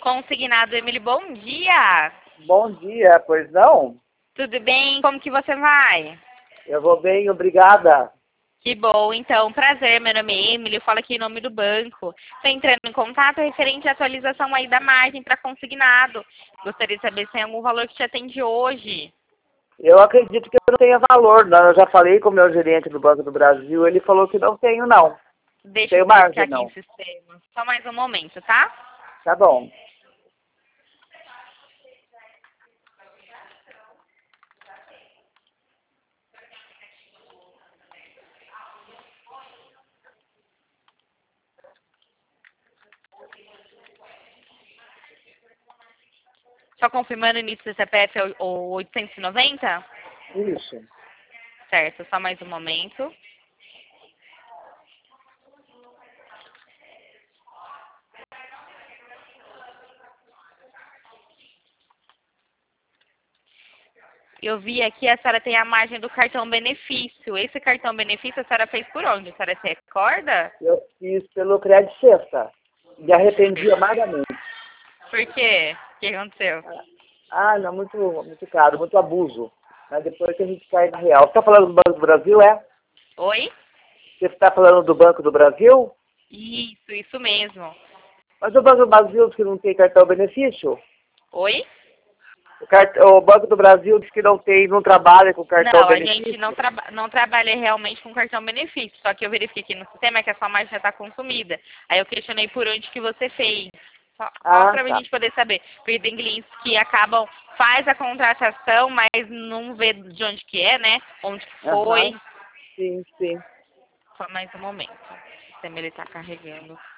Consignado, Emily, bom dia! Bom dia, pois não? Tudo bem? Como que você vai? Eu vou bem, obrigada. Que bom, então, prazer, meu nome é Emily, eu falo aqui em nome do banco. Estou entrando em contato referente à atualização aí da margem para consignado. Gostaria de saber se tem algum valor que te atende hoje. Eu acredito que eu não tenha valor, não. Eu já falei com o meu gerente do Banco do Brasil, ele falou que não tenho, não. Deixa eu Tenho verificar margem, aqui em não. sistema. Só mais um momento, tá? Tá bom. Só confirmando o início do CPF é o 890? Isso. Certo, só mais um momento. Eu vi aqui a senhora tem a margem do cartão benefício. Esse cartão benefício a senhora fez por onde? A senhora se recorda? Eu fiz pelo Crédito Sexta. Me arrependi amargamente. Por quê? O que aconteceu? Não, muito caro, muito abuso. Mas depois que a gente cai na real. Você está falando do Banco do Brasil, é? Oi? Você está falando do Banco do Brasil? Isso mesmo. Mas o Banco do Brasil diz que não tem cartão benefício? Oi? O Banco do Brasil diz que não trabalha com cartão Não, a gente benefício? não trabalha realmente com cartão benefício. Só que eu verifiquei aqui no sistema que a sua margem já está consumida. Aí eu questionei por onde que você fez. Só para a Tá. gente poder saber. Porque tem clientes que acabam, faz a contratação, mas não vê de onde que é, né? Onde que foi. Aham. Sim, sim. Só mais um momento. O sistema ele está carregando.